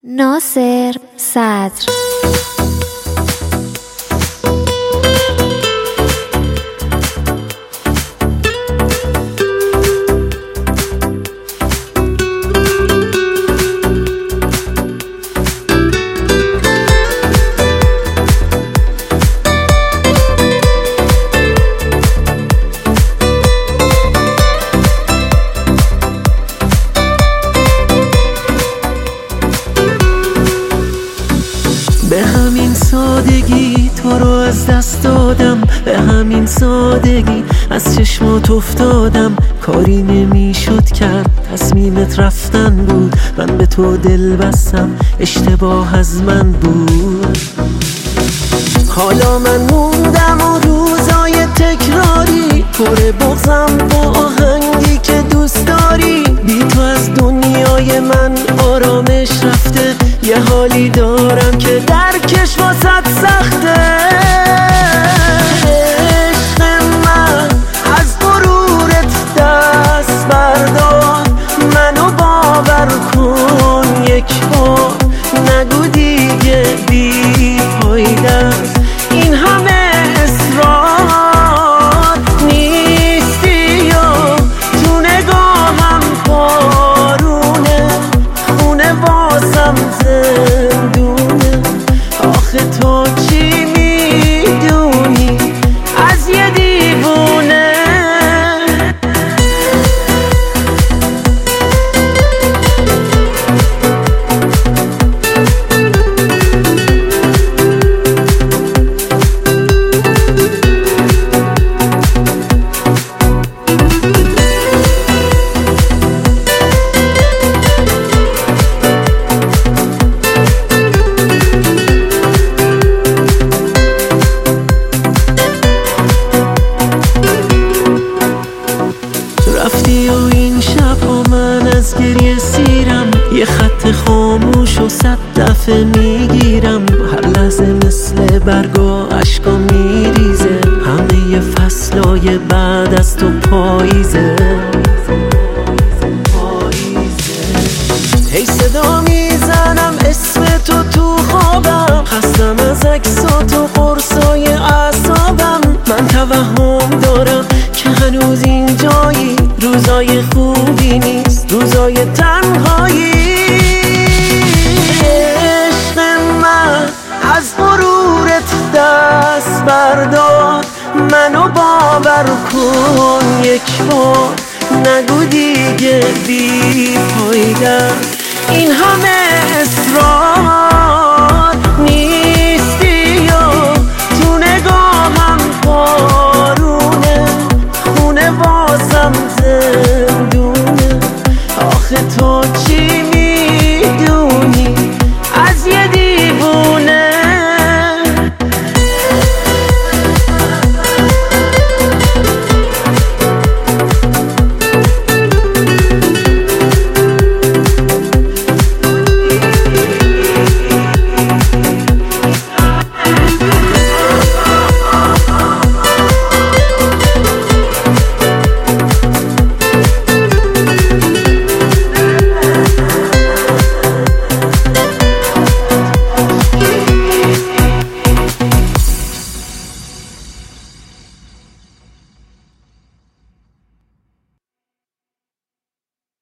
ناصر صدر. به همین سادگی تو رو از دست دادم، به همین سادگی از چشمات افتادم. کاری نمیشد کرد، تصمیمت رفتن بود، من به تو دل بستم، اشتباه از من بود. حالا من موندم و روزای تکراری پر بغضم با آهنگی که دوست داری. بی تو از دنیای من آرامش رفته، یه حالی دارم که درکش واسط سخته. عشق من از غرورت دست بردار، منو باور کن یک بار، نگو دیگه بی فایده است این همه اصرار. نیستی و تو نگاهم بارونه، خونه واسم زندونه. آخه تو چی میدونی از یه دیوونه؟ رفتی و این شبها من از گریه سیرم، یه خط خاموش و 100 دفعه میگیرم. هر لحظه مثل برگا اشکا میریزه، همه فصلای بعد از تو پاییزه. هی صدا میزنم اسم تو خوابم، خستم از عکسات و قرصای اعصابم. من توهم دارم که هنوز اینجایی، روزای خوبی نیست، روزای تنهایی. عشق من از غرورت دست بردار، منو باور کن یک بار، نگو دیگه بی فایده این همه